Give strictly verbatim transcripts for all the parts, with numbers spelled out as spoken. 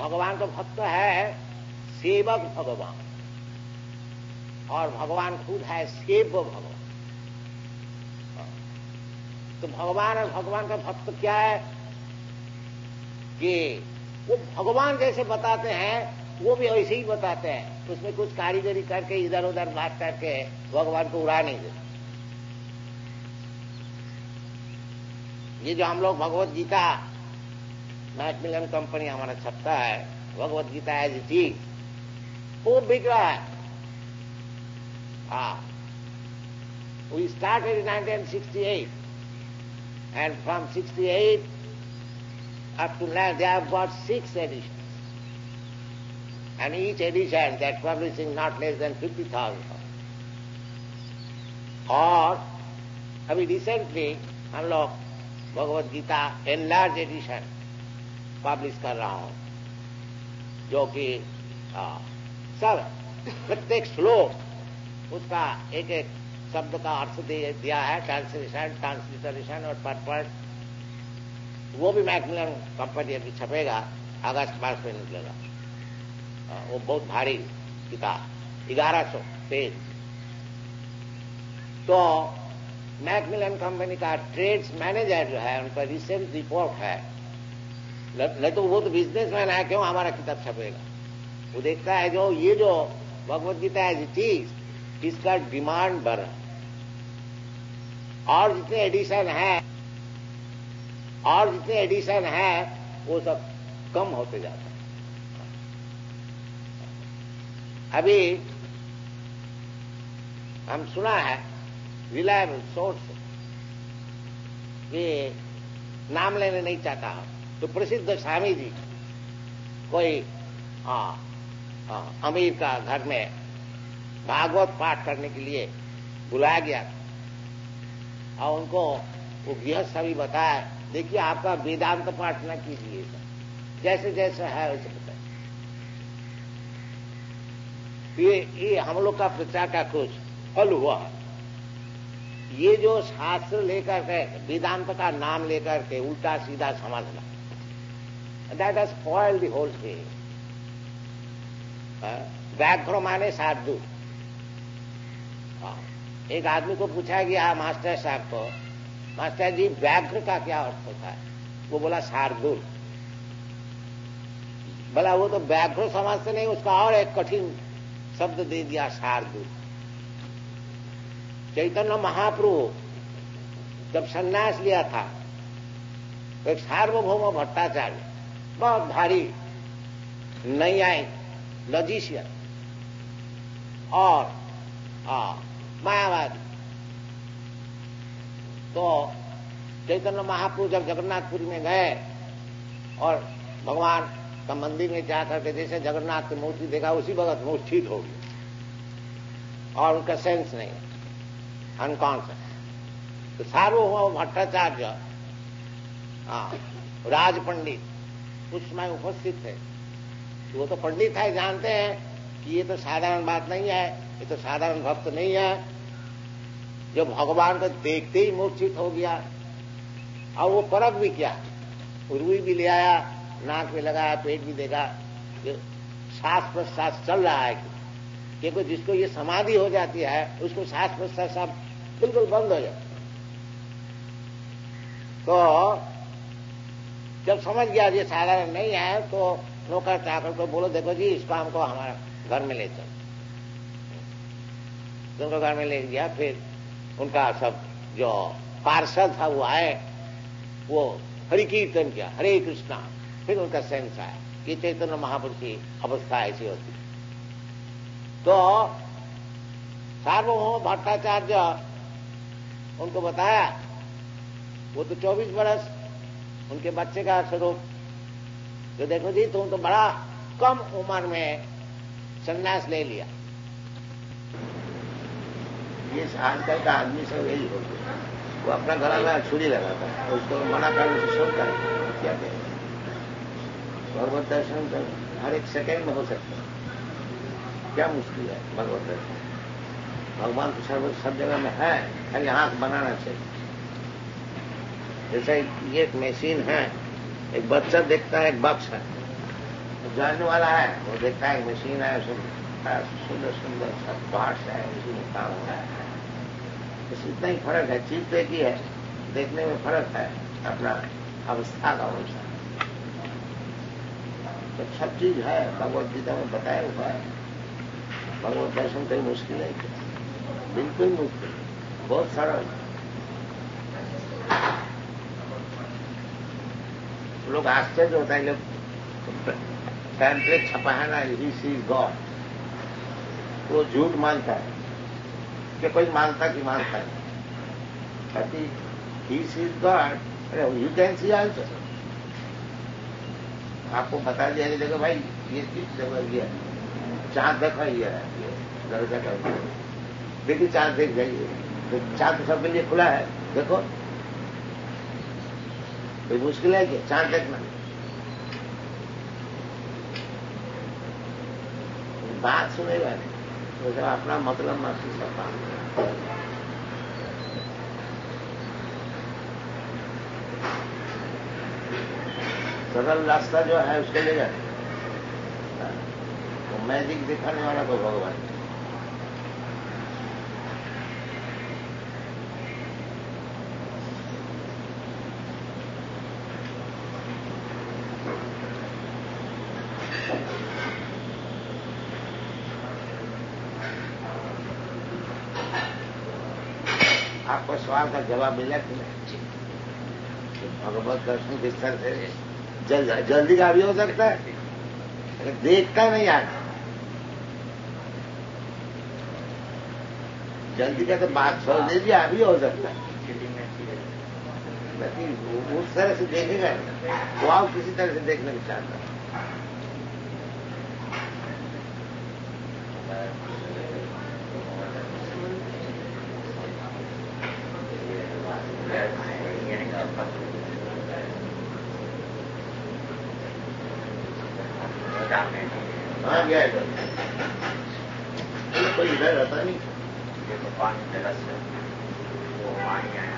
भगवान का भक्त है सेवक भगवान, और भगवान खुद है सेव भगवान। तो भगवान और भगवान का भक्त क्या है कि वो भगवान जैसे बताते हैं वो भी वैसे ही बताते हैं, उसमें कुछ कारीगरी करके इधर उधर बात करके भगवान को उड़ा नहीं देते। ये जो हम लोग भगवत गीता मैकमिलन कंपनी हमारा छपता है, Bhagavad Gita as it is, वो बिक रहा है। हाँ, we started in nineteen sixty eight and from sixty-eight up to now they have got six editions, and each edition they are publishing not less than fifty thousand. और अभी recently हम लोग Bhagavad Gita enlarge edition publish कर रहा हूं, जो कि सब प्रत्येक श्लोक उसका एक एक शब्द का अर्थ दिया है, ट्रांसलेशन ट्रांसलिटरेशन और परपर्ट। वो भी मैकमिलन कंपनी अभी छपेगा, अगस्त मास में निकलेगा। वो बहुत भारी किताब, ग्यारह सौ पेज। तो मैकमिलन कंपनी का ट्रेड्स मैनेजर जो है उनका रिसेंट रिपोर्ट है, नहीं तो वो तो बिजनेसमैन है, क्यों हमारा किताब छपेगा। वो देखता है जो ये जो Bhagavad Gita as it is, इसका डिमांड बढ़ रहा है, और जितने एडिशन है और जितने एडिशन है वो सब कम होते जाते हैं। अभी हम सुना है रिलायबल सोर्स, ये नाम लेने नहीं चाहता हूं, तो प्रसिद्ध स्वामी जी कोई हाँ हाँ अमीर का घर में भागवत पाठ करने के लिए बुलाया गया, और उनको वो गृहस्थ भी बताया, देखिए आपका वेदांत पाठ न कीजिए, जैसे जैसे है वैसे बताइए। ये ये हम लोग का प्रचार का कुछ फल हुआ। ये जो शास्त्र लेकर के वेदांत का नाम लेकर के उल्टा सीधा समझना, that has spoiled the whole thing. व्याघ्र माने साधु। एक आदमी को पूछा गया मास्टर साहब को, मास्टर जी व्याघ्र का क्या अर्थ होता है? वो बोला शार्दूल। बोला वो तो व्याघ्र समझते नहीं, उसका और एक कठिन शब्द दे दिया शार्दूल। चैतन्य महाप्रभु जब सन्यास लिया था, तो एक सार्वभौम भट्टाचार्य बहुत भारी नैयायिक लॉजिशियन और आ, मायावादी, तो चैतन्य महाप्रभु जब जगन्नाथपुरी में गए और भगवान का मंदिर में जाकर के जैसे जगन्नाथ की मूर्ति देखा, उसी वक्त मूर्छित हो गई और उनका सेंस नहीं, अनकॉन्शियस। तो सार्वभौम भट्टाचार्य राज पंडित उस समय उपस्थित थे। वो तो पंडित है, जानते हैं कि ये तो साधारण बात नहीं है, ये तो साधारण भक्त नहीं है जो भगवान को देखते ही मूर्छित हो गया। और वो परख भी क्या, रुई भी ले आया, नाक में लगाया, पेट भी देखा, सांस प्रश्वास चल रहा है, क्योंकि जिसको ये समाधि हो जाती है उसको सांस प्रश्वास सब बिल्कुल बंद हो जाता। तो जब समझ गया ये साधारण नहीं है, तो नौकर चाकर को बोलो देखो जी इसको हमको हमारा घर में ले चलो। तो उनको घर में ले गया। फिर उनका सब जो पार्षद था वो आए, वो हरि कीर्तन किया, हरे कृष्णा। फिर उनका सेंस आया कि चैतन्य महापुरुष की अवस्था ऐसी होती। तो सार्वभौम भट्टाचार्य उनको बताया, वो तो चौबीस बरस उनके बच्चे का स्वरूप, तो देखो जी तुम तो बड़ा कम उम्र में संन्यास ले लिया। ये आजकल का आदमी सब यही हो गया, वो अपना गला में छुरी लगाता है, उसको मना करने से सब करें क्या करें। भगवत दर्शन कर हर एक सेकेंड में हो सकता है, क्या मुश्किल है भगवत दर्शन। भगवान तो सर्व सब जगह में है, खाली आंख बनाना चाहिए। जैसे ये एक मशीन है, एक बच्चा देखता है एक बक्स है, जानने वाला है वो देखता है मशीन है, सब सुंदर सुंदर सब पार्ट्स है, उसी में काम हो रहा है। बस इतना ही फर्क है, चीज तो एक ही है, देखने में फर्क है अपना अवस्था का अनुसार। तो सब चीज है भगवत गीता में बताया हुआ है। भगवत दर्शन कोई मुश्किल नहीं है, बिल्कुल मुश्किल, बहुत सरल। लोग आश्चर्य होता है, लोग पैम्पलेट छपा है ना, ही सीज गॉड, वो झूठ मानता है कि कोई मानता कि मानता है, कहती he sees God, you can see also. आपको बता दिया कि देखो भाई ये किस जगह ये चांद देखा, ये है दरजा का, देखिए चांद देख जाइए, तो चांद तो सबके लिए खुला है, देखो कोई मुश्किल है कि चांद देखना। बात सुनेगा नहीं, तो जब अपना मतलब महसूस करता हूं। सरल रास्ता जो है उसके ले जाए, तो मैजिक दिखाने वाला तो भगवान। आपको सवाल का जवाब मिला कि नहीं? भगवत दर्शन किस तरह से जल, जल्दी का भी हो सकता है, अगर देखता नहीं आदमी, जल्दी का तो बात छोड़ दीजिए, अभी हो सकता है, लेकिन उस तरह से देखेगा तो आप किसी तरह से देखने को चाहता है। हाँ गया है, कोई इधर रहता नहीं, ये तो पानी तरस है, वो पानी आया।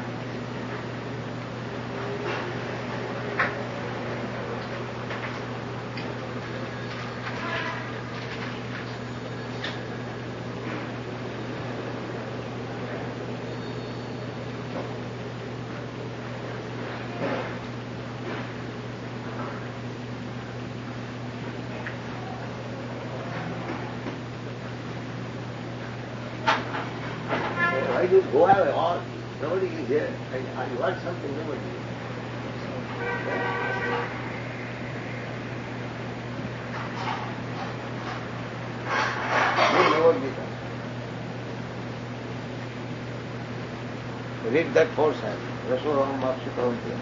I just go away, all nobody is here. I, I want something, nobody is. Read that four times. Rasoram Mapsikavanti.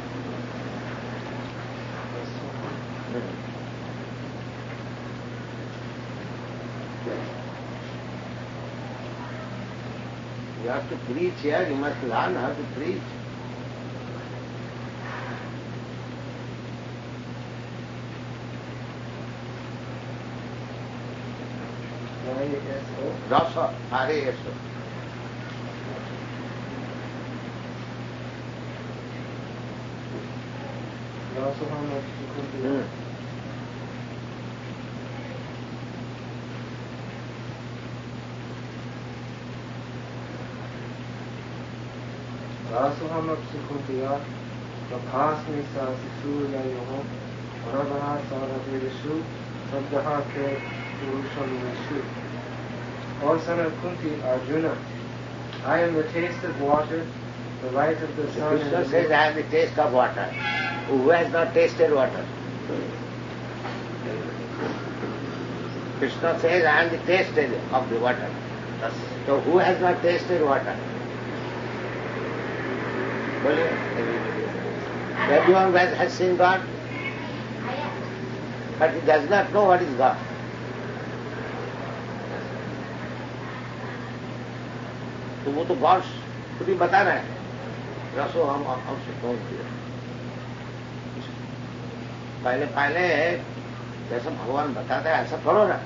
You have to preach here, you must learn how to preach. Rasa, Hare Eso. Hmm. Rasuham Psikuntiya, Prabhasmi Sasisuyayoho, Ravaha Saravirishu, Sabdaha Ke Purusham Vishu. O son of Kunti, Arjuna, I am the taste of water, the light of the sun. Krishna says, I am the taste of water. Who has not tasted water? Krishna says, I am the taste of the water. So who has not tasted water? Everyone has seen God, but he does not know what is God. तो वो तो God खुद ही बता रहे हैं, रसो हम हमसे कौन किया। पहले पहले जैसा भगवान बताता है ऐसा करो ना,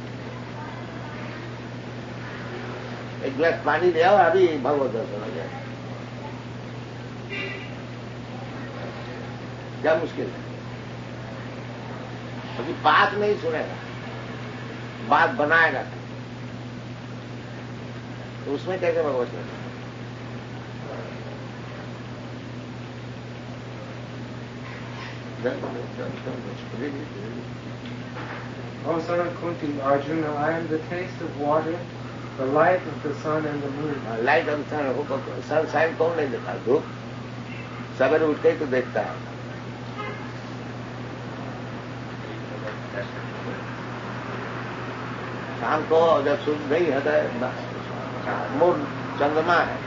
एक गिलास पानी ले आओ, अभी भगवत दर्शन हो जाए, क्या मुश्किल है? अभी बात नहीं सुनेगा। बात बनाएगा, तो उसमें कैसे भगवत दर्शन? O son of Kunti, Arjuna, I am the taste of water, the light of the sun and the moon. Light of sun, sun sign कौन नहीं देखता? धूप सवेरे उठ के ही तो देखता है। शाम को जब सूर्य नहीं है तो मून चंद्रमा है।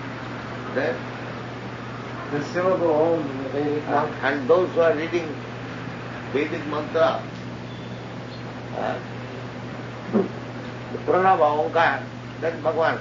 The syllable Om in the Vedic mantra. And those who are reading Vedic mantra, uh, the Pranava Omkar, that's Bhagavan.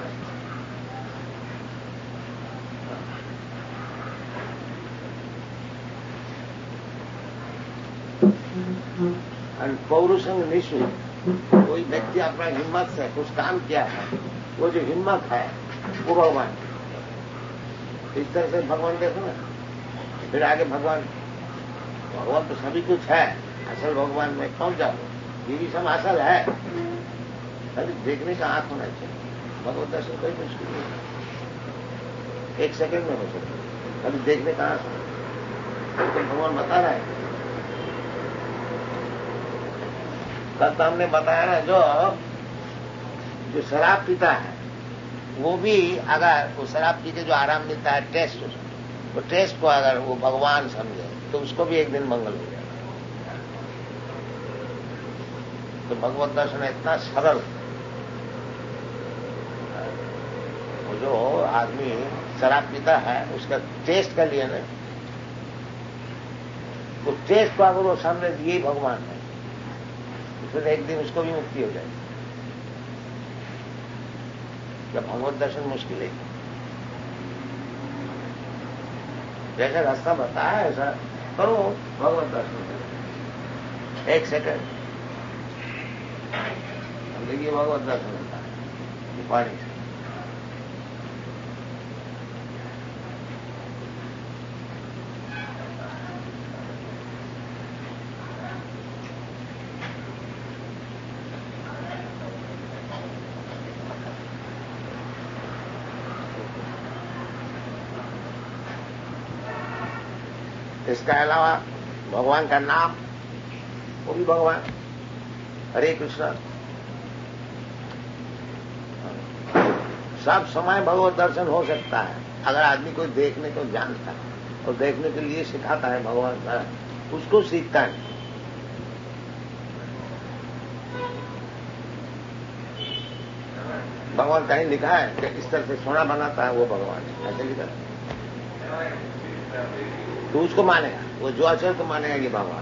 And पौरुषंग Nishu, कोई व्यक्ति अपना हिम्मत से कुछ काम किया है, वो जो हिम्मत है वो भगवान। इस तरह से भगवान देखो ना, फिर आगे भगवान भगवान तो सभी कुछ है, असल भगवान में पहुंच जाओ, ये भी सब असल है, खाली देखने का आंख होना चाहिए। भगवत दर्शन कोई मुश्किल नहीं, एक सेकंड में हो सकता, खाली देखने का आंख होना। तो भगवान बता रहा है, कल तो हमने बताया ना, जो जो शराब पीता है वो भी अगर वो शराब पी के जो आराम मिलता है, टेस्ट, वो टेस्ट को अगर वो भगवान समझे तो उसको भी एक दिन मंगल हो जाएगा। तो भगवत दर्शन इतना सरल, वो जो आदमी शराब पीता है उसका टेस्ट का लिए ना, वो टेस्ट को अगर वो सामने दिए भगवान है, फिर एक दिन उसको भी मुक्ति हो जाएगी। जब भगवत दर्शन मुश्किल है, जैसा रास्ता बताया ऐसा करो, भगवत दर्शन एक सेकंड देखिए, भगवत दर्शन होता है पानी से। इसके अलावा भगवान का नाम, वो भी भगवान, हरे कृष्ण, सब समय भगवत दर्शन हो सकता है अगर आदमी कोई देखने को जानता है और देखने के लिए सिखाता है भगवान का, उसको सीखता है। भगवान कहीं लिखा है कि इस तरह से सोना बनाता है वो भगवान है, ऐसे लिखा है तो उसको मानेगा, वो जो अचल तो मानेगा ये भगवान।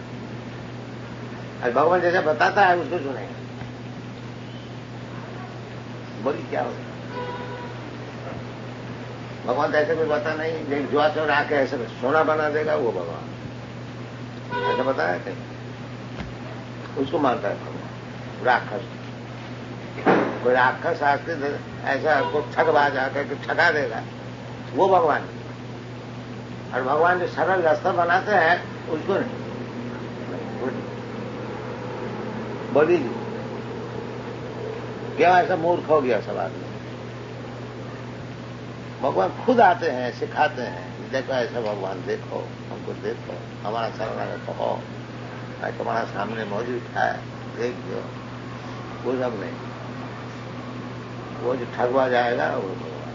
और भगवान जैसा बताता है उसको सुनेगा। बोली क्या होगा? भगवान तो ऐसे कोई बता नहीं, लेकिन जो अचल आके ऐसे सोना बना देगा वो भगवान, ऐसा बताया कहीं? उसको मानता है भगवान। राक्षस, कोई राक्षस आके ऐसा को ठगबाज आकर के ठगा देगा, वो भगवान। और भगवान जो सरल रास्ता बनाते हैं उसको नहीं। बोली क्या ऐसा मूर्ख हो गया सब आदमी? भगवान खुद आते हैं, सिखाते हैं, देखो ऐसा भगवान, देखो हमको, देखो हमारा शरण हो, तुम्हारा सामने मौजूद है, देख लो। वो सब नहीं, वो जो ठगवा जाएगा वो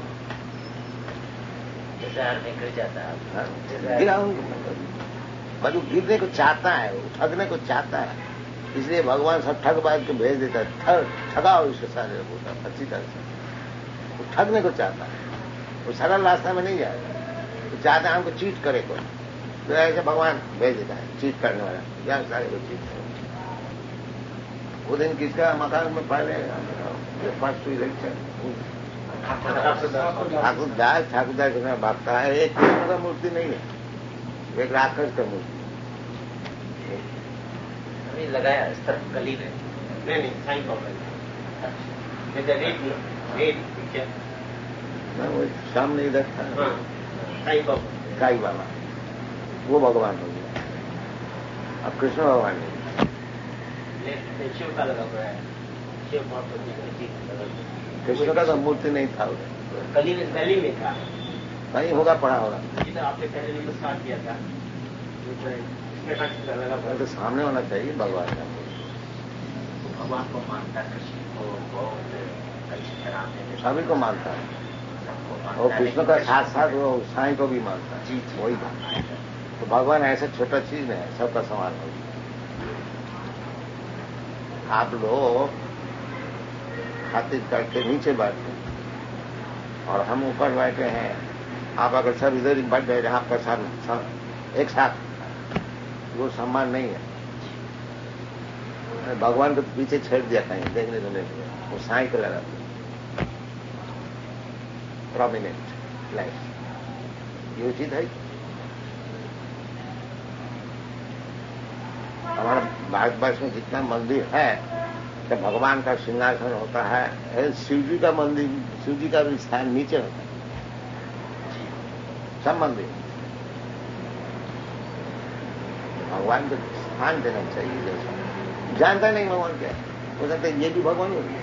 निकल जाता है, मतलब गिरने को चाहता है, वो ठगने को चाहता है, इसलिए भगवान सब ठगबाज को भेज देता है। ठगाओ इसके सारे होता अच्छी तरह से, वो ठगने को चाहता है, वो सरल रास्ता में नहीं जाएगा, वो चाहता है हमको चीट करे कोई, तो ऐसे भगवान भेज देता है चीट करने वाला, या सारे को चीट करे। वो दिन किसका मकान में पहले फर्स्ट हुई लेक्चर, ठाकुरदास ठाकुरदास में भागता है, एक कृष्ण का मूर्ति नहीं है, एक राक्षस का मूर्ति अभी लगाया इस तरफ गली में। नहीं नहीं साईं बाबा रेड पिक्चर, वो सामने इधर था साईं बाबा, साईं बाबा, वो भगवान हो गया। अब कृष्ण भगवान नहीं, शिव का लगा हुआ है, शिव महाप्रभु की मूर्ति। कृष्ण का तो मूर्ति नहीं था उधर, कली में पहले में था, कहीं होगा, पड़ा होगा। जी तो आपने पहले नमस्कार किया था, इसमें का लगा तो सामने होना चाहिए भगवान का। भगवान को मानता है, कृष्ण को बहुत अच्छी तरह से सभी को मानता है, सबको मानता और है, कृष्ण का साथ साथ वो साईं को भी मानता है। जी वही बात। तो भगवान ऐसा छोटा चीज है, सबका समान हो। आप लोग खातिर करके नीचे बैठते हैं और हम ऊपर बैठे हैं। आप अगर सब इधर ही बैठ गए, आपका सब, सब एक साथ, वो सम्मान नहीं है। भगवान को पीछे छेड़ दिया कहीं देखने सुनने के लिए, वो साईं को लगा प्रोमिनेंट लाइफ, ये उचित है। हमारा भारतवर्ष में जितना मंदिर है, तो भगवान का सिंहासन होता है, शिव जी का मंदिर, शिव जी का भी स्थान नीचे होता है, सब मंदिर। भगवान को स्थान देना चाहिए। जैसा जानता नहीं भगवान क्या है, वो कहते ये भी भगवान होगी।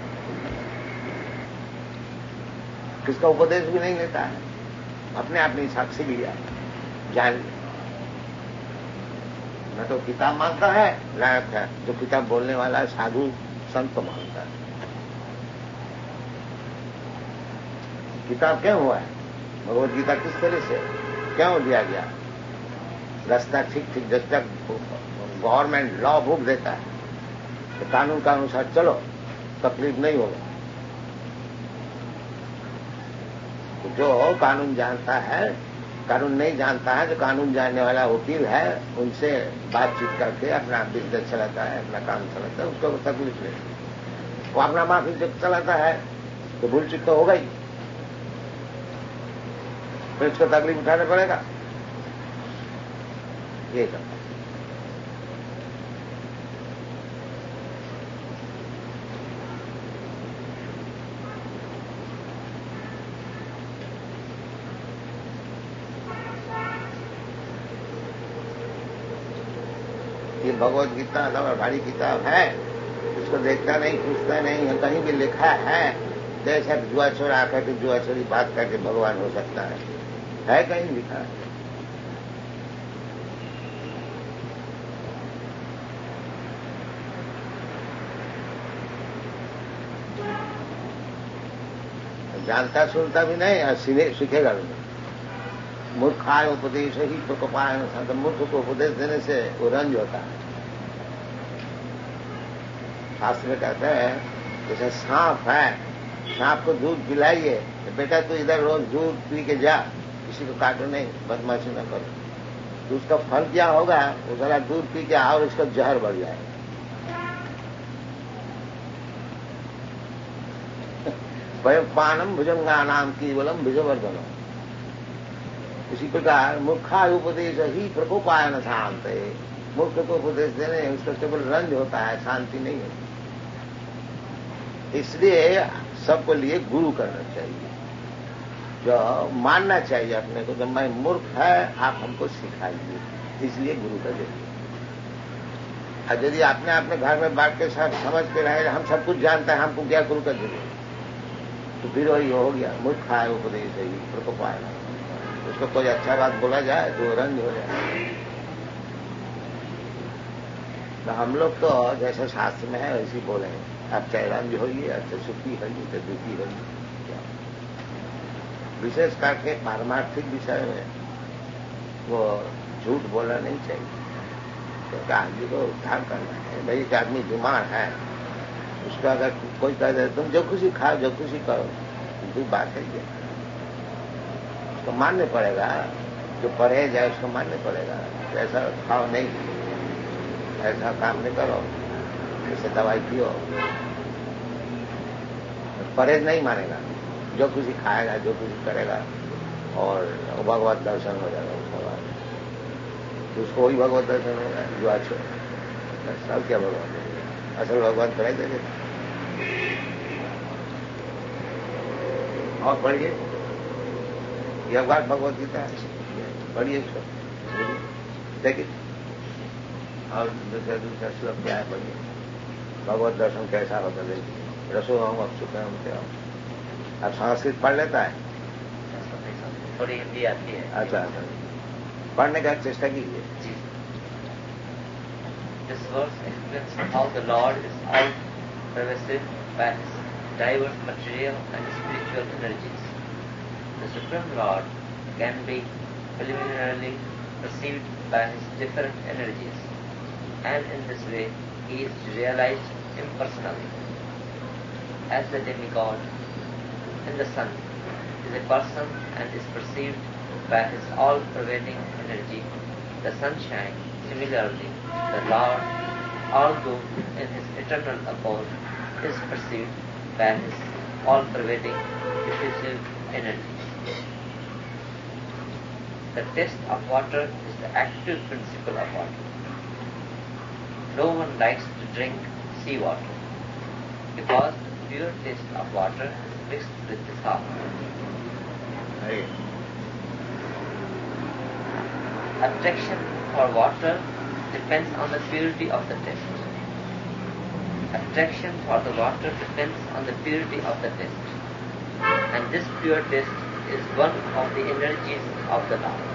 किसका उपदेश भी नहीं लेता है, अपने आप नहीं साक्षी लिया, जान लिया। न तो किताब मानता है, लायक है जो किताब बोलने वाला है, साधु संत को मानता है। किताब क्यों हुआ है? भगवत गीता किस तरह से क्यों दिया गया? रास्ता ठीक ठीक जब तक गवर्नमेंट लॉ बुक देता है तो कानून के अनुसार चलो, तकलीफ नहीं होगा। तो जो कानून जानता है, कानून नहीं जानता है, जो कानून जानने वाला वकील है, उनसे बातचीत करके अपना बिजनेस चलाता है, अपना काम चलाता है, उसको तकलीफ नहीं। वो अपना माफी जब चलाता है तो भूल चूक तो होगा ही, फिर उसको तकलीफ उठाना पड़ेगा। ये करता ये भगवत गीता तो भारी किताब है, उसको देखता नहीं, पूछता नहीं, कहीं भी लिखा है जैसा जुआ छोड़ा करके जुआ छोड़ी बात करके भगवान हो सकता है, है कहीं लिखा है? जानता सुनता भी नहीं और सीखेगा भी नहीं। मूर्खाय उपदेश ही प्रकोपाय संत, मूर्ख को उपदेश देने से वो रंज होता है। शास्त्र में कहते हैं जैसे सांप है, सांप को दूध पिलाइए तो बेटा तू इधर रोज दूध पी के जा, किसी को काटो नहीं, बदमाशी न करो, तो उसका फल क्या होगा? वो जरा दूध पी के और उसका जहर बढ़ जाएगा। वह पानम भुजंगा नाम केवलम विजवर्धनम। इसी प्रकार मूर्खा उपदेश ही प्रकोपायन शांत है। मूर्ख को उपदेश देने उसका केवल रंज होता है, शांति नहीं होती। इसलिए सबको लिए गुरु करना चाहिए, जो मानना चाहिए अपने को, जब मैं मूर्ख है आप हमको सिखाइए, इसलिए गुरु का जरूरत। और यदि आपने अपने घर में बैठ के सब समझ के रहे हम सब कुछ जानते हैं, हमको क्या गुरु का जरूरत, तो फिर वही हो गया मूर्खा है उपदेश है प्रकोपाय। उसको कोई अच्छा बात बोला जाए तो रंज हो जाए। तो हम लोग तो जैसे शास्त्र में है वैसे बोले, आप चाहे रंज होइए, अच्छा सुखी होइए, चाहे दुखी होइए। विशेष करके पारमार्थिक विषय में वो झूठ बोलना नहीं चाहिए, क्योंकि आदमी को उद्धार करना है। भाई एक आदमी बीमार है, उसका अगर कोई कह दे तुम जो खुशी खाओ, जो खुशी करो, तो बात है ये, उसको मानने पड़ेगा। जो परहेज है उसको मानने पड़ेगा। तो ऐसा खाओ नहीं, ऐसा काम नहीं करो, ऐसे दवाई पियो, परहेज नहीं मानेगा, जो खुशी खाएगा, जो खुशी करेगा, और भगवत दर्शन हो जाएगा उसके बाद। तो उसको वही भगवत दर्शन होगा जो अच्छे सब क्या भगवान देगा, असल भगवान थोड़ा दे देगा। और पढ़िए यह बात भगवत गीता है, पढ़िए इसको, देखिए। और दूसरा दूसरा श्लोक क्या है, पढ़िए। भगवत दर्शन कैसा होता देखिए। रसो हम अब सुख हम क्या अब संस्कृत पढ़ लेता है? थोड़ी हिंदी आती है। अच्छा अच्छा, पढ़ने का चेष्टा कीजिए। This verse explains how the Lord is all pervasive by His diverse material and spiritual energies. The Supreme Lord can be preliminarily perceived by His different energies, and in this way He is realized impersonally. As the demigod in the sun is a person and is perceived by His all-pervading energy, the sunshine, similarly, the Lord, although in His eternal abode, is perceived by His all-pervading diffusive energy. The taste of water is the active principle of water. No one likes to drink sea water, because the pure taste of water is mixed with the sour. Attraction for water depends on the purity of the taste. Attraction for the water depends on the purity of the taste. And this pure taste is one of the energies of the Lord.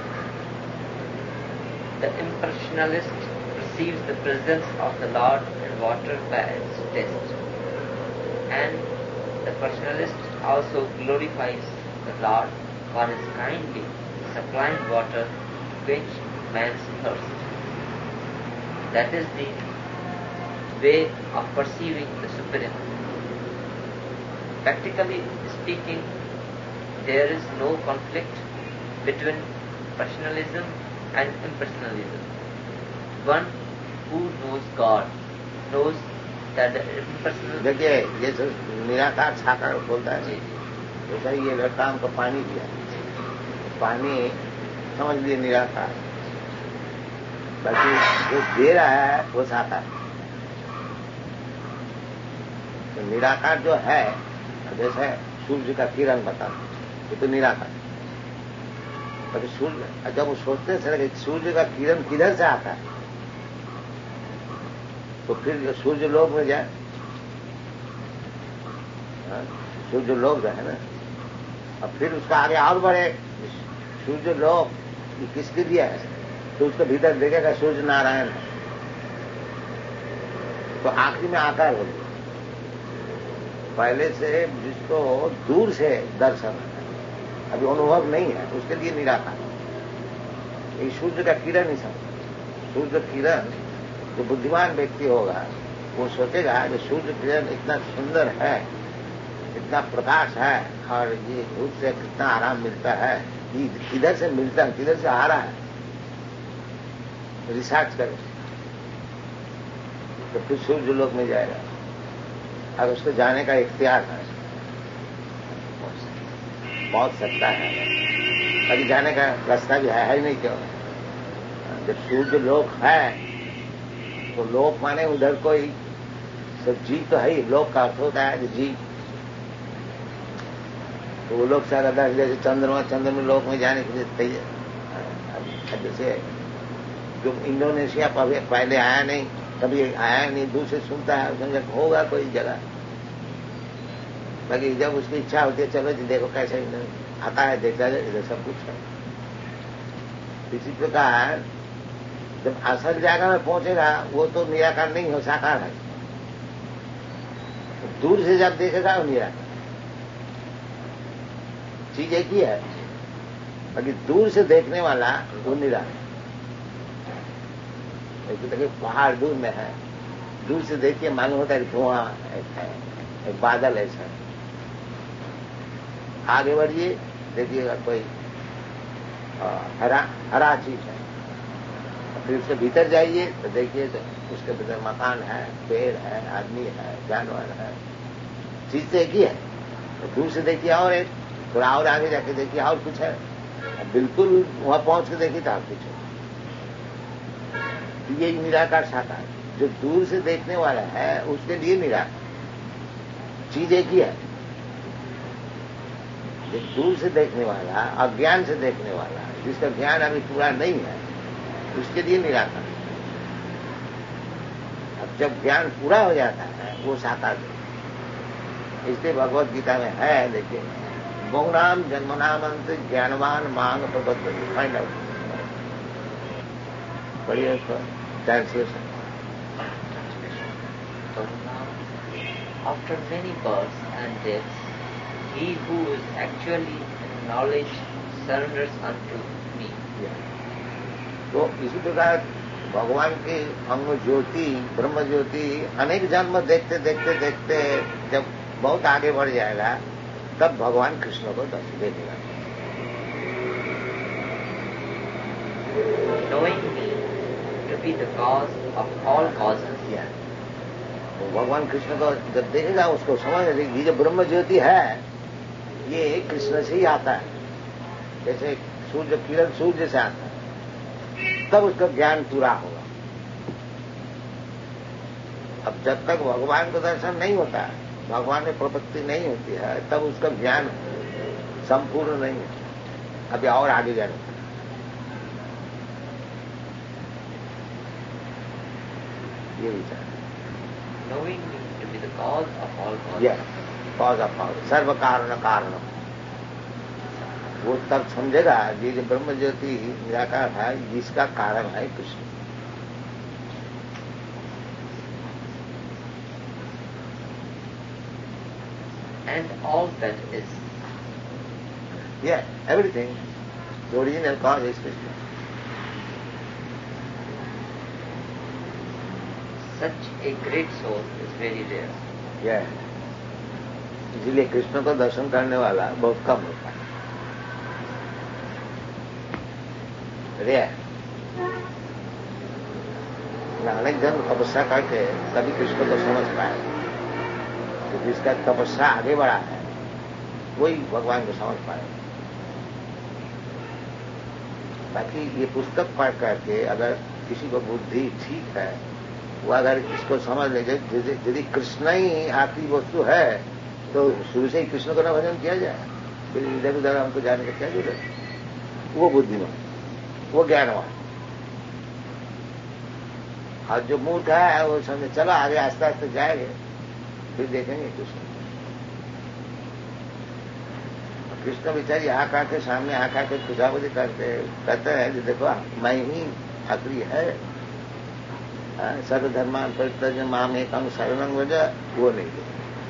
The impressionalist perceives the presence of the Lord in water by its taste. And the personalist also glorifies the Lord for His kindly, sublime water to quench man's thirst. That is the way of perceiving the Supreme. Practically speaking, there is no conflict between personalism and impersonalism. One who knows God knows that the impersonal... देखिए, ये जो निराकार साकार बोलता है, जैसा ये लड़का हमको पानी दिया, पानी समझ लिए निराकार, बाकी जो दे रहा है वो साकार। तो निराकार जो है, जैसे सूर्य का किरण बता, ये तो निराकार। बाकी सूर्य, जब वो सोचते हैं सूर्य का किरण किधर से आता है, तो फिर सूर्य लोक में जाए, सूर्य लोक जो है ना, और फिर उसका आगे और बढ़े, सूर्य लोक ये किसके लिए है, तो उसके भीतर देखेगा सूर्य नारायण है, तो आखिरी में आकार हो गया। पहले से जिसको दूर से दर्शन है, अभी अनुभव नहीं है, उसके लिए निराकार। ये सूर्य का किरण ही समझ, सूर्य किरण जो बुद्धिमान व्यक्ति होगा वो सोचेगा कि सूर्य किरण इतना सुंदर है, इतना प्रकाश है, और ये धूप से कितना आराम मिलता है, ये किधर से मिलता है, किधर से आ रहा है, रिसर्च करें तो फिर सूर्य लोक में जाएगा। अब उसको जाने का इख्तियार है, पहुंच सकता है, अभी जाने का रास्ता भी है, है नहीं क्यों? जब सूर्य लोक है तो लोक माने उधर कोई सब जी तो है ही, लोक का अर्थ होता है जी, तो वो लोग सारा जैसे चंद्रमा चंद्रमा लोक में जाने के लिए तैयार। जैसे जो इंडोनेशिया पहले आया नहीं, कभी आया नहीं, दूसरे सुनता है, समझा होगा कोई जगह, बाकी जब उसकी इच्छा होती है चलो जी देखो कैसे आता है, देखा जाए इधर सब कुछ है। इसी प्रकार जब असल जगह में पहुंचेगा वो तो निराकार नहीं हो, साकार है। तो दूर से जब देखेगा वो निराकार, चीज एक ही है, बाकी दूर से देखने वाला वो निराकार। देखिए पहाड़ दूर में है, दूर से देखिए मालूम होता है कि धुआं है, एक बादल ऐसा है। आगे बढ़िए देखिएगा कोई हरा हरा चीज है, फिर उसके भीतर जाइए तो देखिए तो उसके भीतर मकान है, पेड़ है, आदमी है, जानवर है, चीज तो एक ही है। तो दूर से देखिए और एक, थोड़ा और आगे जाके देखिए और कुछ है, बिल्कुल वहां पहुंच के देखिए तो और कुछ है। तो ये निराकार साकार, जो दूर से देखने वाला है उसके लिए निराकार, चीज एक ही है। जो दूर से देखने वाला, अज्ञान से देखने वाला, जिसका ज्ञान अभी पूरा नहीं है, उसके लिए निराकार। जब ज्ञान पूरा हो जाता है वो साकार है। इसलिए भगवत गीता में है, देखिए, गौणाम जन्मनामंत ज्ञानवान मांग प्रबद्ध, फाइंड आउट। पढ़िए उसको translation. After many births and deaths, he who is actually in knowledge surrenders unto me. तो इसी प्रकार भगवान की अंग ज्योति, ब्रह्म ज्योति अनेक जन्म देखते देखते देखते जब बहुत आगे बढ़ जाएगा तब भगवान कृष्ण को दर्शन देखेगा। Knowing me to be the cause of all causes. Yeah. तो भगवान कृष्ण को जब देखेगा उसको समझ ये जो ब्रह्म ज्योति है ये कृष्ण से ही आता है, जैसे सूर्य किरण सूर्य से आता है, तब उसका ज्ञान पूरा होगा। अब जब तक भगवान को दर्शन नहीं होता है, भगवान में प्रपत्ति नहीं होती है, तब उसका ज्ञान संपूर्ण नहीं है। अभी और आगे जाने ये विचार। Knowing me to be the cause of all causes. Yes, cause of all, सर्व कारण कारण। वो तब समझेगा ये जो ब्रह्म ज्योति निराकार है जिसका कारण है Krishna. And all that is. Yeah, everything. The original cause is Krishna. Such a great soul is very rare. Yeah. इसलिए कृष्ण को दर्शन करने वाला बहुत कम होता है। रेयर। अनेक जन तपस्या करके तभी कृष्ण को समझ पाए, तो जिसका तपस्या आगे बढ़ा है वही भगवान को समझ पाए। बाकी ये पुस्तक पढ़ करके अगर किसी को बुद्धि ठीक है, वो अगर इसको समझ ले, यदि कृष्ण ही आखिरी वस्तु है तो शुरू से ही कृष्ण का भजन किया जाए, फिर इधर उधर हमको जाने का क्या जरूरत। वो बुद्धिमान, वो ज्ञानवान। और जो मूर्ख है वो समझे चलो आगे आस्ते आस्ते जाएंगे, फिर देखेंगे कृष्ण। कृष्ण बेचारी आकर के सामने आकर के खुशाबदी करते कहते हैं कि देखो मैं ही आखिरी है, सर्वधर्मान परित्यज्य माम एकम शरणं व्रज, वो नहीं है।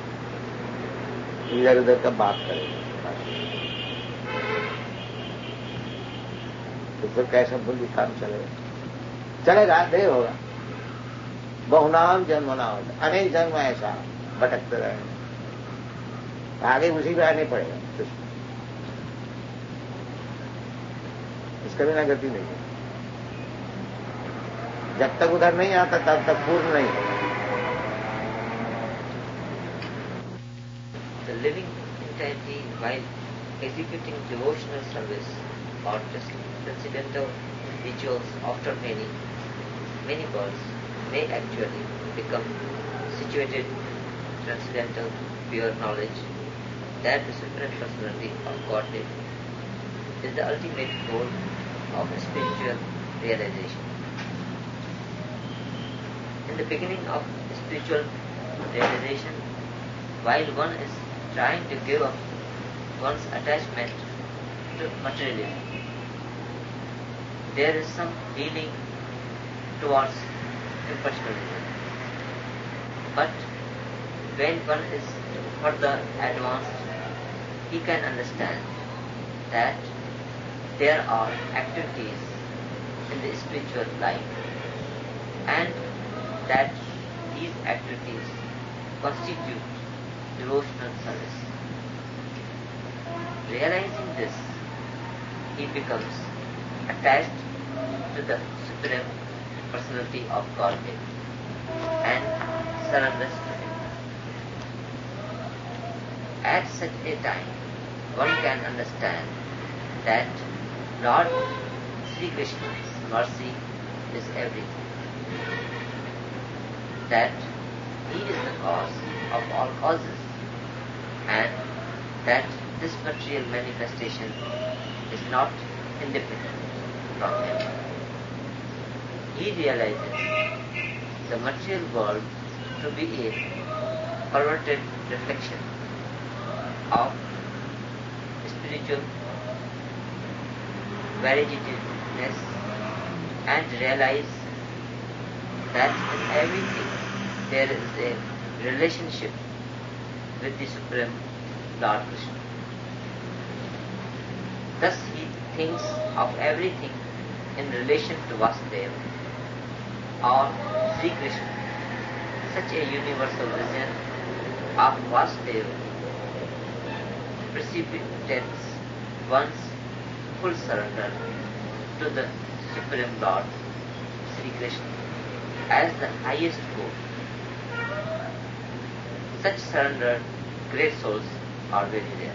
इधर उधर का बात करेंगे तो फिर कैसे बुद्धि काम चलेगा? चलेगा, देर होगा। बहुनाम जन्म ना हो, अनेक जन्म ऐसा भटकते रहेंगे, आगे उसी में आने पड़ेगा। इसका बिना गति नहीं है। जब तक उधर नहीं आता तब तक पूर्ण नहीं होगा। The living entity, while executing devotional service or transcendental rituals after many, many births, may actually become situated transcendental pure knowledge that the Supreme Personality of Godhead is the ultimate goal of spiritual realization. In the beginning of spiritual realization, while one is trying to give up one's attachment to materialism, there is some feeling towards impersonalism. But when one is further advanced, he can understand that there are activities in the spiritual life and that these activities constitute devotional service. Realizing this, he becomes attached to the Supreme Personality of Godhead and surrenders to Him. At such a time, one can understand that Lord Sri Krishna's mercy is everything, that He is the cause of all causes, and that this material manifestation is not independent from Him. He realizes the material world to be a perverted reflection of spiritual variegatedness, and realize that in everything there is a relationship with the Supreme Lord Krishna. Thus he thinks of everything in relation to Vasudeva or Sri Krishna. Such a universal vision of Vasudeva precipitates one's full surrender to the Supreme Lord Sri Krishna as the highest goal. Such surrendered great souls are very rare.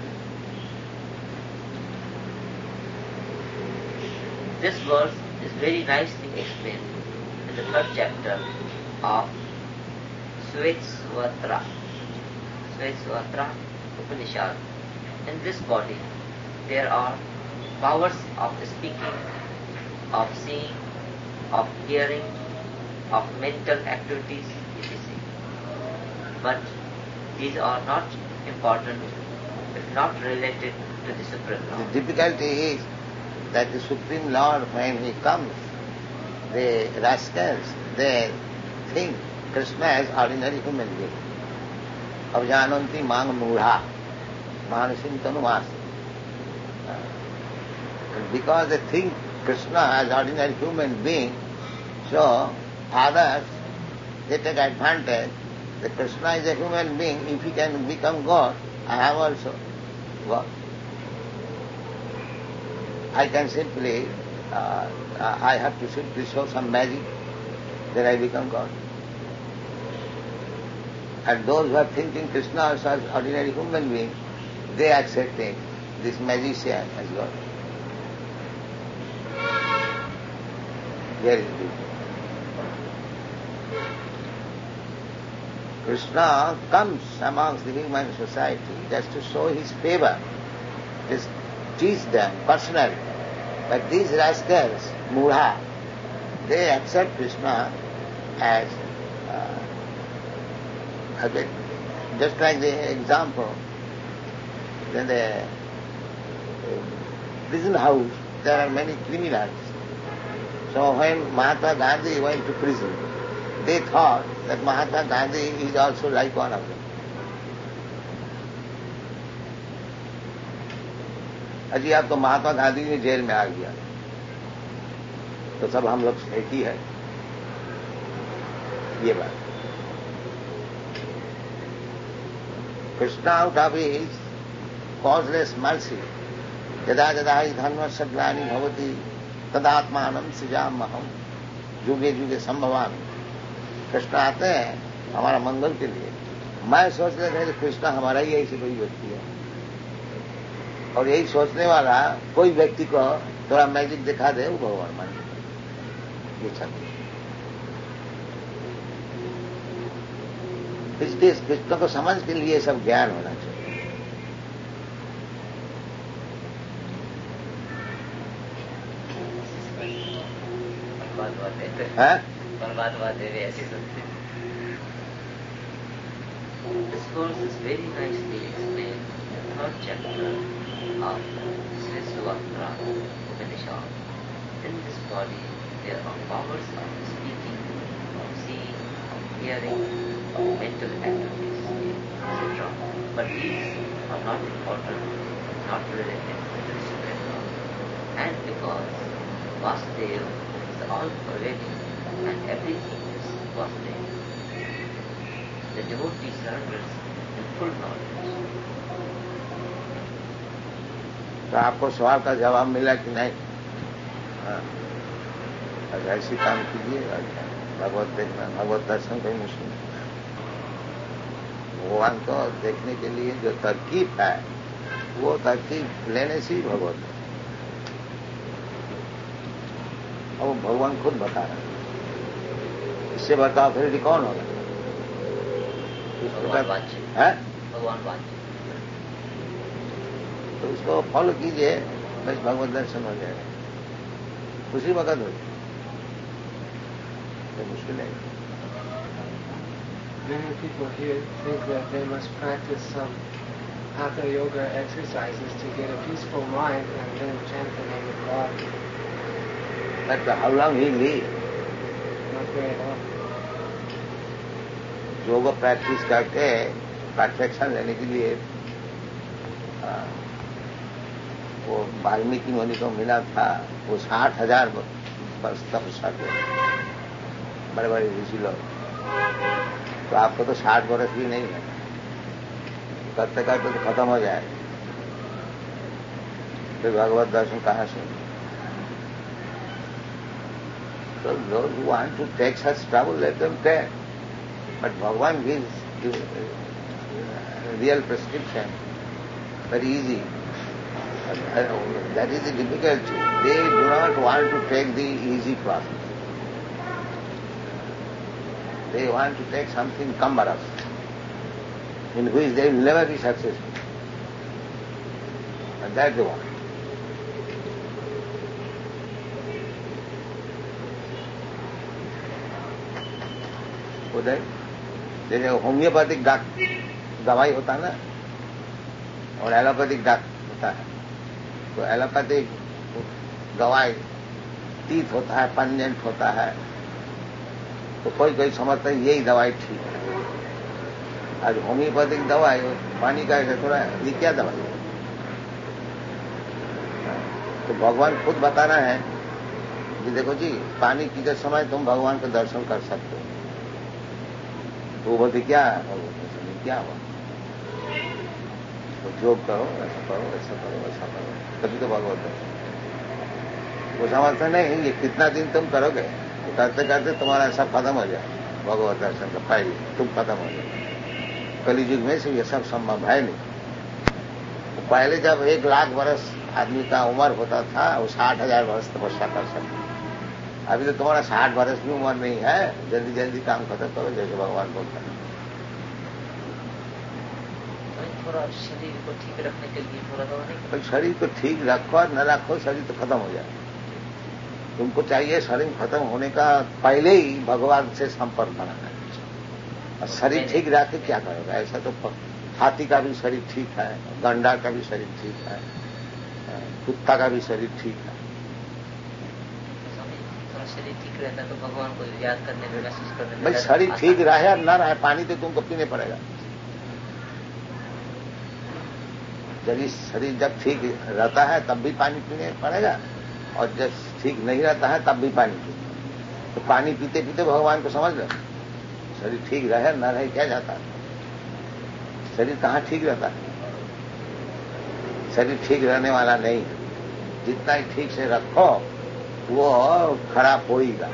This verse is very nicely explained in the third chapter of Shvetsvatra, Shvetsvatra Upanishad. In this body there are powers of speaking, of seeing, of hearing, of mental activities, et cetera. But these are not important if not related to the Supreme Lord. The difficulty is that the Supreme Lord, when he comes, the rascals, they think Krishna as ordinary human being. Avjananti mang mudha, manasim tanumas. Because they think Krishna as ordinary human being, so others, they take advantage that Krishna is a human being. If he can become God, I have also God. I can simply, uh, I have to simply show some magic, then I become God. And those who are thinking Krishna as an ordinary human being, they are accepting this magician as God. Very deep. Krishna comes amongst the human society just to show his favor, just teach them personally. But these rascals, mudha, they accept Krishna as, uh, just like the example, in the prison house, there are many criminals. So when Mahatma Gandhi went to prison, they thought that Mahatma Gandhi is also like one of them. अजी आप तो महात्मा गांधी ने jail में आ गया तो सब हम लोग एक ही है, ये बात. Krishna out of his causeless mercy, यदा यदा हि धर्मस्य ग्लानि भवति तदात्मानं सृजाम्यहम् जुगे जुगे संभवामि. कृष्ण आते हैं हमारा मंगल के लिए. मैं सोच रहा था कि कृष्ण हमारा ही ऐसी कोई व्यक्ति है, और यही सोचने वाला कोई व्यक्ति को थोड़ा मैजिक दिखा दे वो भगवान मान ये छत्ती. इसलिए कृष्ण को समझ के लिए सब ज्ञान होना चाहिए. बर्बाद बात है ऐसी सोचते. This verse is very nicely explained in the third chapter of Shvetsvatra Upanishad. In this body there are powers of speaking, of seeing, of hearing, of mental activities, et cetera. But these are not important, not related to the Supreme Lord. And because Vasudeva is all-pervading and everything is Vasudeva, the devotee surrenders in full knowledge. तो आपको सवाल का जवाब मिला कि नहीं? हाँ, ऐसी काम कीजिएगा, भगवत देखना, भगवत दर्शन कोई मुश्किल नहीं. भगवान को देखने के लिए जो तरकीब है वो तरकीब लेने से ही भगवत है. और वो भगवान खुद बता रहे हैं. इससे बताओ फिर कौन होगा? भगवान वांछित. तो उसको फॉलो कीजिए, बस भगवत दर्शन हो जाएगा उसी वक्त हो. कोई मुश्किल नहीं। Many people here think that they must practice some hatha yoga exercises to get a peaceful mind and then chant the name of God. But how long he live? Not very long. Yoga practice करके perfection लेने के लिए आ, वो वाल्मीकि मुनि को मिला था, वो साठ हजार वर्ष तपस्या किया, बड़े बड़े ऋषि लोग। तो आपको तो साठ वर्ष भी नहीं है, करते करते तो खत्म हो जाए, फिर भगवत दर्शन कहाँ से? So those who want to take such trouble, let them take. But Bhagavan gives real prescription, very easy. That is the difficulty. They do not want to take the easy process. They want to take something cumbrous, in which they will never be successful. And that they want. उधर जैसे homeopathic दवाई होता है ना, और allopathic doctor होता है, तो एलोपैथिक दवाई तीत होता है, पंजेंट होता है, तो कोई कोई समझता है यही दवाई ठीक है। आज होम्योपैथिक दवाई पानी का ऐसे थोड़ा, ये क्या दवाई है? तो भगवान खुद बताना है कि देखो जी, पानी पीते समय तुम भगवान का दर्शन कर सकते हो। तो वो बोलते क्या है? भगवान क्या हुआ? तो योग करो, ऐसा करो, ऐसा करो, ऐसा करो, तभी तो भगवत दर्शन। वो समझते नहीं, ये कितना दिन तुम करोगे, तो करते करते तुम्हारा सब खत्म हो जाए, भगवत दर्शन का पहले तुम खत्म हो जाए। कलियुग में से ये सब संभव है नहीं। तो पहले जब एक लाख वर्ष आदमी का उम्र होता था, वो साठ हजार वर्ष तपस्या कर सकते। अभी तो तुम्हारा साठ वर्ष भी उम्र नहीं है, जल्दी जल्दी काम खत्म करो, जैसे भगवान बोलता है। थोड़ा शरीर को ठीक रखने के लिए थोड़ा दवा नहीं? शरीर को ठीक रखो और न रखो, शरीर तो खत्म हो जाए। तुमको चाहिए शरीर खत्म होने का पहले ही भगवान से संपर्क बनाना है। और शरीर ठीक रख के क्या करोगे? ऐसा तो हाथी का भी शरीर ठीक है, गंडा का भी शरीर ठीक है, कुत्ता का भी शरीर ठीक है। शरीर ठीक रहता तो भगवान को याद करने में, महसूस करने में। भाई शरीर ठीक रहे और न रहे, पानी तो तुमको पीने पड़ेगा। यदि शरीर जब ठीक रहता है तब भी पानी पीने पड़ेगा, और जब ठीक नहीं रहता है तब भी पानी पीने। तो पानी पीते पीते भगवान को समझ लो। शरीर ठीक रहे न रहे क्या जाता है? शरीर कहाँ ठीक रहता है? शरीर ठीक रहने वाला नहीं। जितना ही ठीक से रखो वो खराब होएगा।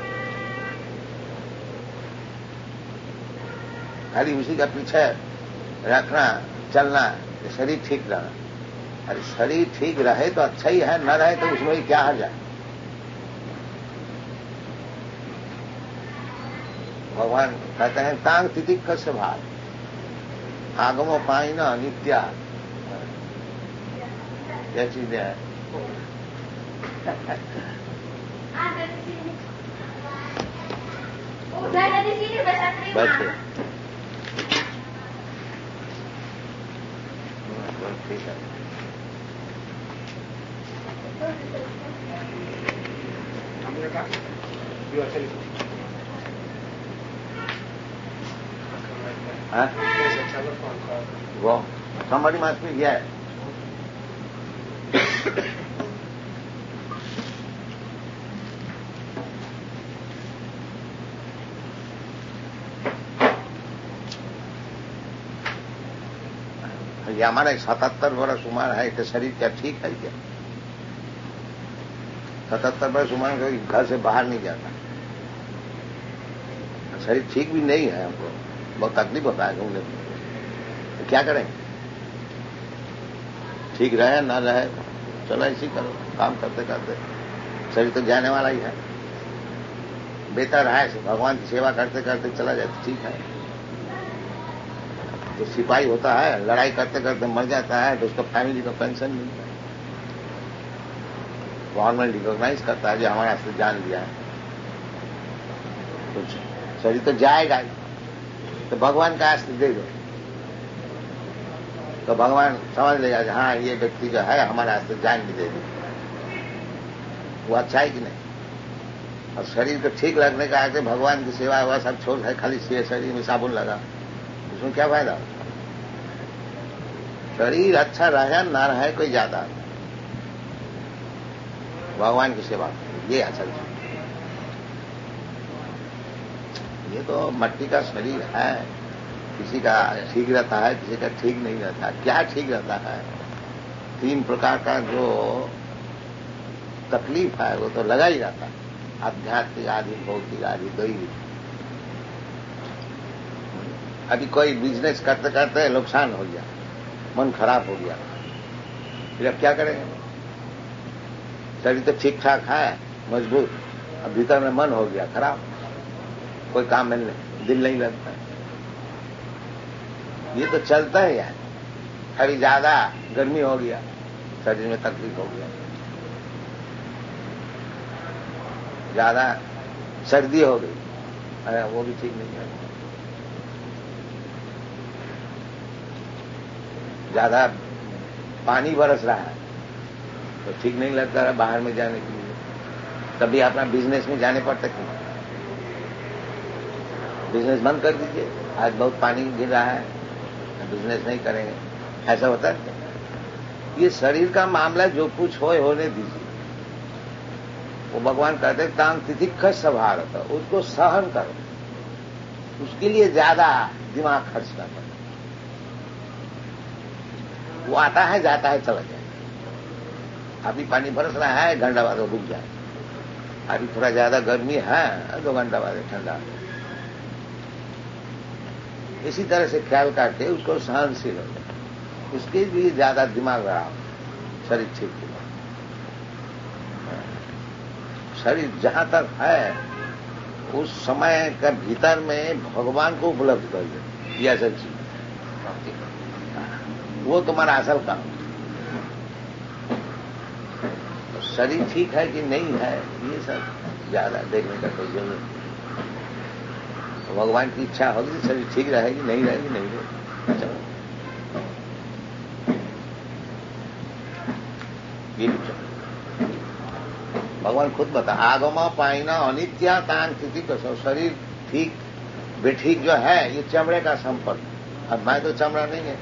खाली उसी का पीछे रखना, चलना, शरीर ठीक रहना। अरे शरीर ठीक रहे तो अच्छा ही है, न रहे तो उसमें ही क्या हर्ज है? भगवान कहते हैं तांग तिथिक कस्य भाग आगमो पाई न नित्या। क्या चीज है? बैठे ठीक है। हाँ? वो somebody must be here. ये हमारा सतहत्तर वर्ष उम्र है, तो शरीर क्या ठीक है क्या? सतहत्तर वर्ष उम्र कोई घर से बाहर नहीं जाता। शरीर ठीक भी नहीं है, हमको बहुत तकलीफ होता है घूमने में। तो क्या करेंगे? ठीक रहे न रहे, चलो ऐसे करो, काम करते करते शरीर तो जाने वाला ही है। बेहतर है भगवान की सेवा करते करते चला जाए तो ठीक है। तो सिपाही होता है, लड़ाई करते करते मर जाता है, तो उसका फैमिली को पेंशन मिलता है। गवर्नमेंट रिकॉग्नाइज करता है जो हमारा से जान लिया है। कुछ शरीर तो जाएगा ही, तो भगवान का अस्त्र दे दो तो भगवान समझ लेगा कि हाँ ये व्यक्ति जो है हमारा अस्त्र जान भी दे दे। वो अच्छा है कि नहीं? और शरीर को ठीक लगने का आके भगवान की सेवा हुआ सब छोड़ है, खाली शरीर में साबुन लगा, उसमें क्या फायदा? शरीर अच्छा रहे ना रहे कोई ज्यादा, भगवान की सेवा ये असल चीज। ये तो मट्टी का शरीर है, किसी का ठीक रहता है, किसी का ठीक नहीं रहता। क्या ठीक रहता है? तीन प्रकार का जो तकलीफ है वो तो लगा ही रहता है, आध्यात्मिक आदि, भौतिक आदि, दैवी। अभी कोई बिजनेस करते करते नुकसान हो गया, मन खराब हो गया, फिर अब क्या करेंगे? शरीर तो ठीक ठाक है, मजबूत, अब भीतर में मन हो गया खराब, कोई काम में नहीं, दिल नहीं लगता। ये तो चलता ही है। अभी ज्यादा गर्मी हो गया, शरीर में तकलीफ हो गया, ज्यादा सर्दी हो गई, अरे वो भी ठीक नहीं है। ज्यादा पानी बरस रहा है तो ठीक नहीं लगता है बाहर में जाने के लिए, तभी अपना बिजनेस में जाने पड़ता क्यों? बिजनेस बंद कर दीजिए, आज बहुत पानी गिर रहा है, बिजनेस नहीं करेंगे, ऐसा होता है। ये शरीर का मामला, जो कुछ हो होने दीजिए। वो भगवान कहते हैं तांग तिथिक्ष सभार, उसको सहन करो, उसके लिए ज्यादा दिमाग खर्च ना करो। वो आता है जाता है चला जाए। अभी पानी बरस रहा है, घंटा बाद रुक जाए, अभी थोड़ा ज्यादा गर्मी है, दो घंटा बाद ठंडा। इसी तरह से ख्याल करके उसको सहनशील हो जाए, उसके लिए ज्यादा दिमाग लगाओ, शरीर ठीक हो। शरीर जहां तक है उस समय का भीतर में भगवान को उपलब्ध कर दे, यह असल चीज, वो तुम्हारा असल काम। तो शरीर ठीक है कि नहीं है, ये सब ज्यादा देखने का कोई जरूरत नहीं। भगवान की इच्छा होगी तो शरीर ठीक रहेगी, नहीं रहेगी नहीं रहेगी। चलो ये भगवान खुद बता, आगमा पाइना अनित्या तान स्थिति को। शरीर ठीक बेठीक जो है ये चमड़े का संपर्क, अब मैं तो चमड़ा नहीं है,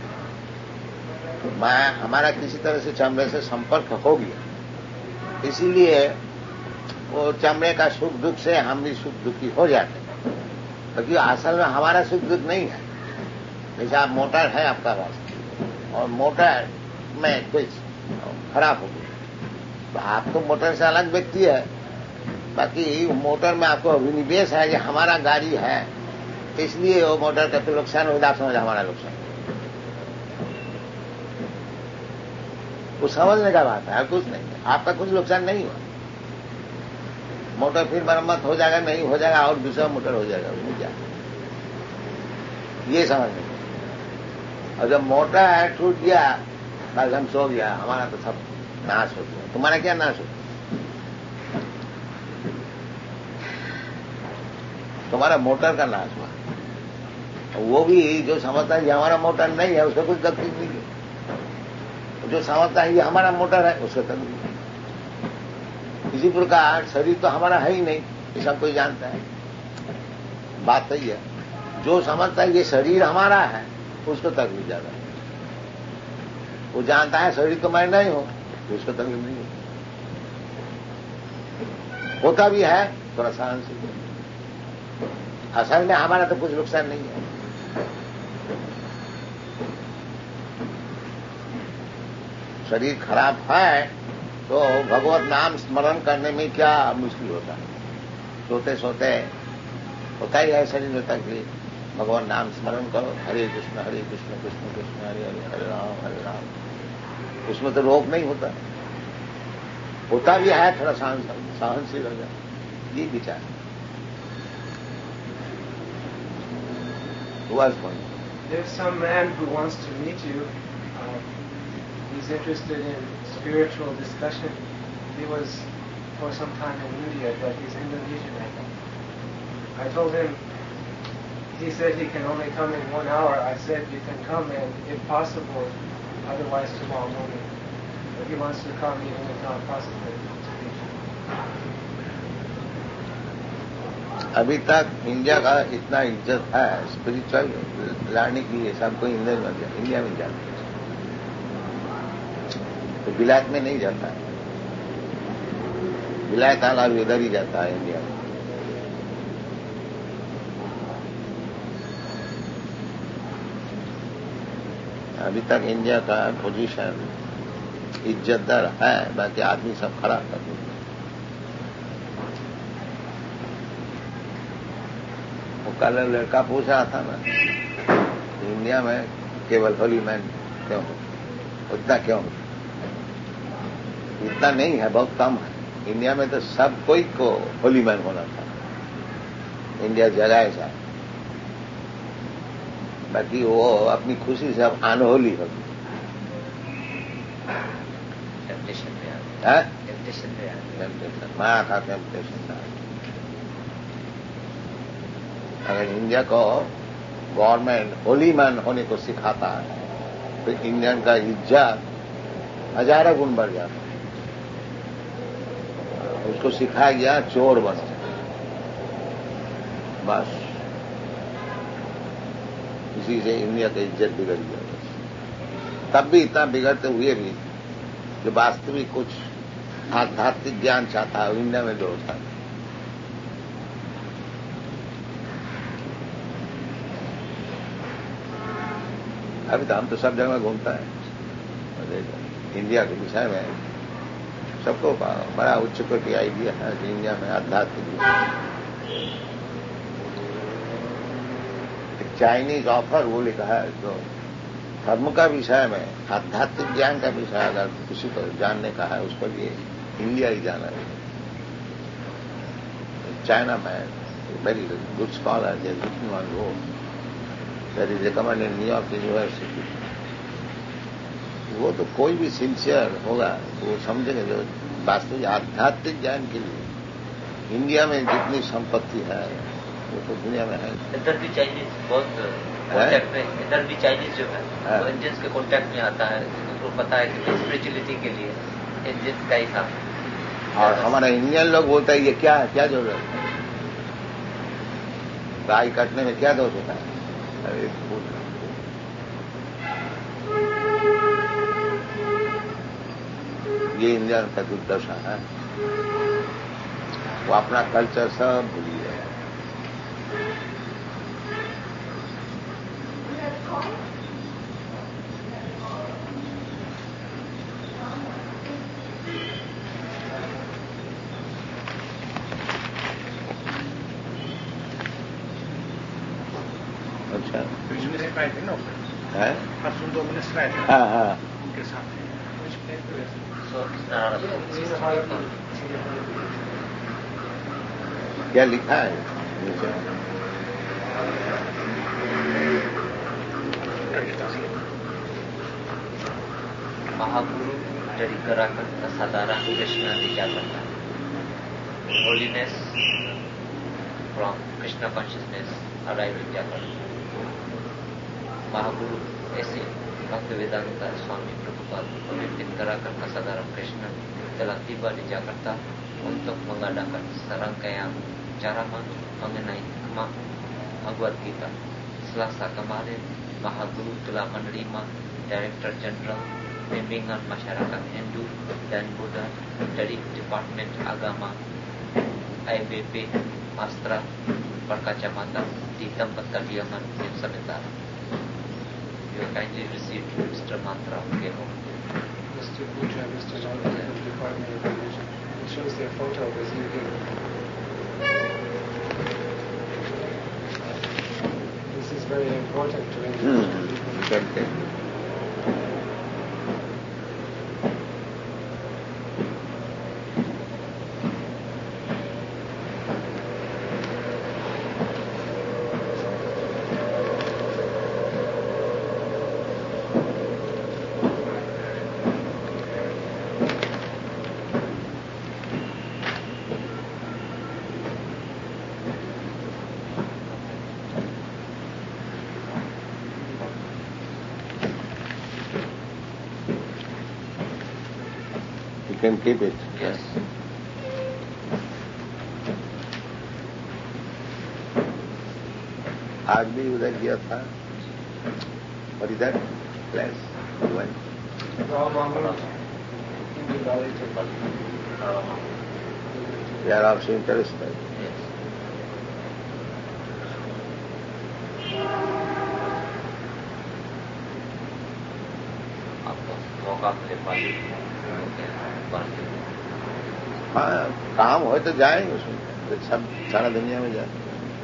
मैं हमारा किसी तरह से चमड़े से संपर्क हो गया, इसीलिए वो चमड़े का सुख दुख से हम भी सुख दुखी हो जाते हैं। क्योंकि असल में हमारा सुख दुख नहीं है। जैसे आप मोटर है आपका रास्ता, और मोटर में कुछ खराब हो गई, तो आप तो मोटर से अलग व्यक्ति है, बाकी मोटर में आपको अभिनिवेश है कि हमारा गाड़ी है, इसलिए वो मोटर का तो नुकसान हो जाता, समझ हमारा नुकसान। वो समझने का बात है, कुछ नहीं है, आपका कुछ नुकसान नहीं हुआ। मोटर फिर मरम्मत हो जाएगा, नहीं हो जाएगा, और दूसरा मोटर हो जाएगा, उसमें क्या, ये समझने। और जब मोटर है टूट गया, कल हम सो गया, हमारा तो सब नाश हो गया, तुम्हारा क्या नाश हो? तुम्हारा मोटर का नाश हुआ। वो भी जो समझता है कि हमारा मोटर नहीं है, उसका कुछ तकलीफ नहीं है। जो समझता है ये हमारा मोटर है, उसका तकलीफ नहीं। इसी प्रकार शरीर तो हमारा है ही नहीं, ये सब कोई जानता है, बात सही है। जो समझता है ये शरीर हमारा है, उसको तकलीफ ज्यादा है। वो जानता है शरीर तो मैं नहीं हूं, तो उसको तकलीफ नहीं है। होता भी है थोड़ा सहनशील, असल में हमारा तो कुछ नुकसान नहीं है। शरीर खराब है तो भगवत नाम स्मरण करने में क्या मुश्किल होता है? सोते सोते होता ही है शरीर में तकलीफ, भगवान नाम स्मरण करो, हरे कृष्ण हरे कृष्ण कृष्ण कृष्ण हरे हरे, हरे राम हरे राम, उसमें तो रोक नहीं होता। होता भी है थोड़ा सहनशील हो जाए, ये विचार हुआ। There's some man who wants to meet you. Um, he's interested in spiritual discussion. He was for some time in India, but he's Indonesian right now. I told him, he said he can only come in one hour. I said you can come in if possible, otherwise tomorrow morning. But he wants to come even if not possible. अभी तक India का इतना इज्जत है spiritual लाने के लिए सबको इंडिया में इंडिया में जाते हैं, तो विलायत में नहीं जाता है। विलायत आला भी इधर ही जाता है इंडिया में। अभी तक इंडिया का पोजीशन इज्जतदार है, बाकी आदमी सब खराब कर देते हैं। वो कल लड़का पूछ रहा था ना, इंडिया में केवल होली मैन क्यों, उतना क्यों? इतना नहीं है, बहुत कम है। इंडिया में तो सब कोई को होली मैन होना था। इंडिया जगह ऐसा, बाकी वो अपनी खुशी से अब अनहोली होगी। माँ का टेम्पटेशन। अगर इंडिया को गवर्नमेंट होली मैन होने को सिखाता है तो इंडियन का इज्जत हजारों गुण बढ़ जाता है। उसको सिखाया गया चोर बनो, बस इसी से इंडिया का इज्जत बिगड़ गया। तब भी इतना बिगड़ते हुए भी जो वास्तविक कुछ आध्यात्मिक ज्ञान चाहता है, इंडिया में जो होता है। अभी तो हम तो सब जगह घूमता है, इंडिया के विषय में सबको बड़ा उच्च कोटि आइडिया है कि इंडिया में आध्यात्मिक चाइनीज ऑफर वो लिखा है, तो धर्म का विषय में आध्यात्मिक ज्ञान का विषय अगर किसी को जानने का है, उसके लिए इंडिया ही जाना है। चाइना में वेरी गुड स्कॉलर है रिटन ऑन वो that is recommend in New York university. वो तो कोई भी सिंसियर होगा वो समझेंगे जो वास्तविक आध्यात्मिक ज्ञान के लिए इंडिया में जितनी संपत्ति है वो तो दुनिया में है। इधर भी चाइनीज बहुत कॉन्टैक्ट में, इधर भी चाइनीज जो है वो इंडियंस के कॉन्टैक्ट में आता है। उनको पता है कि स्पिरिचुअलिटी के लिए इंडियंस का ही काम। और हमारा इंडियन लोग बोलता है ये क्या है, क्या जरूरत है, गाय काटने में क्या दोष होता है? अरे ये इंडियन का दुर्दशा है। वो अपना कल्चर सब भूल गया। अच्छा है, हाँ हाँ उनके साथ क्या लिखा है नीचे? Mahaguru dari gerakan kesadaran Krishna di Jakarta. Holiness from Krishna consciousness arrived in Jakarta. Mahaguru ऐसे Bhaktivedanta Swami Prabhupada memimpin gerakan kesadaran Krishna telah tiba di Jakarta untuk mengadakan serangkaian ceramah mengenai kemah Bhagavad Gita. Selasa kemarin, Mahaguru telah menerima Director General Bimbingan Masyarakat Hindu dan Buddha dari Departemen Agama I B P Astra Berkacamata di tempat kediaman yang sementara. You kindly receive Mister Mantra Kemo. Mister Puja, Mister Mantra from the Department of Religion. It shows their photo as you do. This is very important to individual people. Okay. can keep it. Yes. आज भी उधर गया था और इधर place They are also interested. Yes. आपको मौका मिले पाली हाँ काम हो तो जाएंगे उसमें तो सब सारा दुनिया में जाए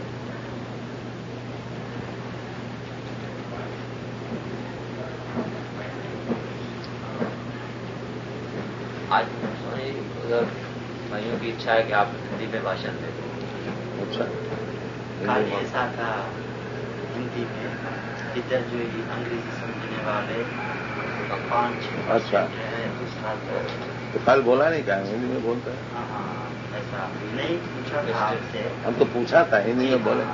आज उधर भाइयों की इच्छा है कि आप हिंदी में भाषण दें। अच्छा कल ऐसा था हिंदी में इधर जो ये अंग्रेजी समझने वाले तो पांच अच्छा दूसरा तो कल बोला नहीं क्या हिंदी में बोलता है हाँ ऐसा नहीं पूछा था आपसे हम तो पूछा था हिंदी में बोले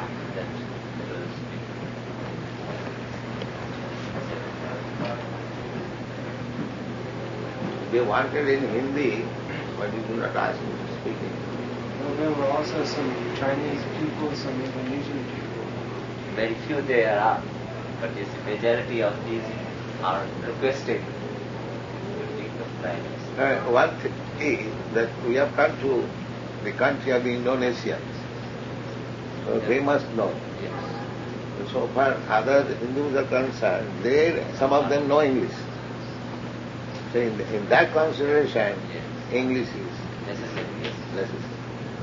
They wanted in Hindi, but you do not ask me to speak English. Well, there were also some Chinese people, some Indonesian people. Very few there are, but the majority of these are requested to speak the Chinese. Uh, one thing is that we have come to the country of the Indonesians, so Yes. they must know. Yes. So far other Hindus are concerned, they, some of them know English. So in, in that consideration, Yes. English is Necessary. Yes. necessary.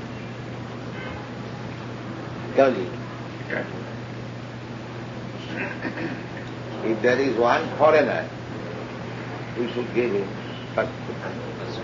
Tell you. If there is one foreigner, we should give him first preference.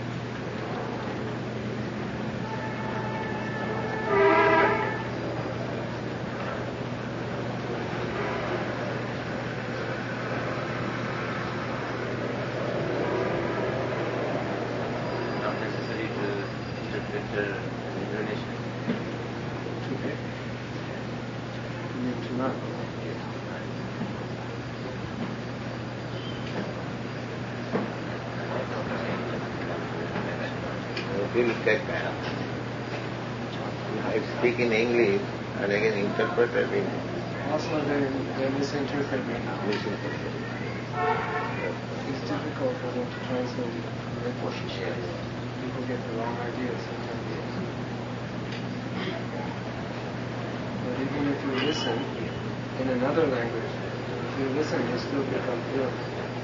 Not necessary to interpret the Indonesian. Okay. Need to know. It will take time. I speak in English and again interpret it in Also, they, they misinterpret me now. misinterpret. It's difficult for them to translate it. People get the wrong ideas sometimes. But even if you listen in another language, if you listen, you still become ill.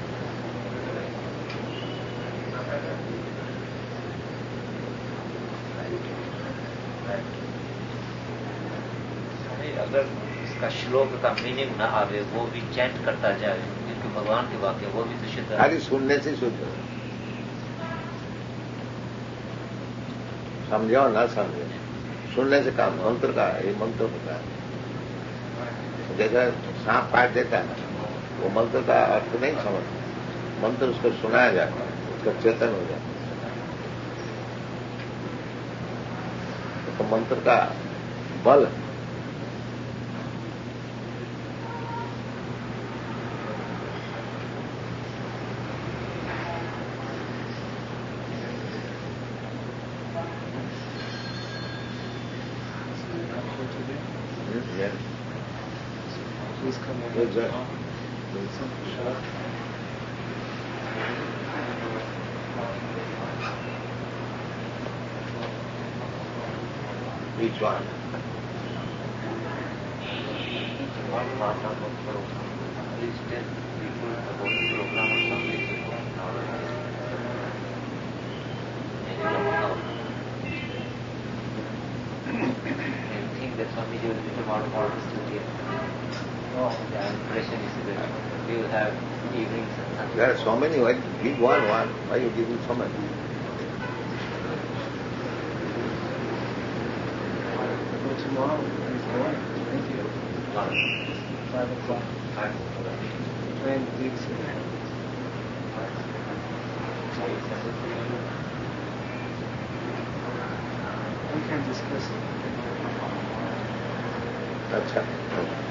अगर इसका श्लोक का meaning न आवे वो भी chant करता जाए क्योंकि भगवान के वाक्य वो भी तो शुद्ध है। खाली सुनने से शुद्ध हो समझे और न समझे सुनने से काम मंत्र का ये मंत्र होता है जैसा सांप काट देता है वो मंत्र का अर्थ नहीं समझता मंत्र उसको सुनाया जाता है उसका चेतन हो जाता है तो मंत्र का बल Yes. Please come in. Good, sir. Sure. Which one? What part of the program? Please tell people about the program or something nowadays. Anything that Swamiji will become out of all this studio. Oh. The impression is that we will have evenings and Sundays. There are so many. Why give one one? Why you giving so many? Go tomorrow. Please go. Thank you. Five o'clock. Five. Train leaves here. We can discuss it. अच्छा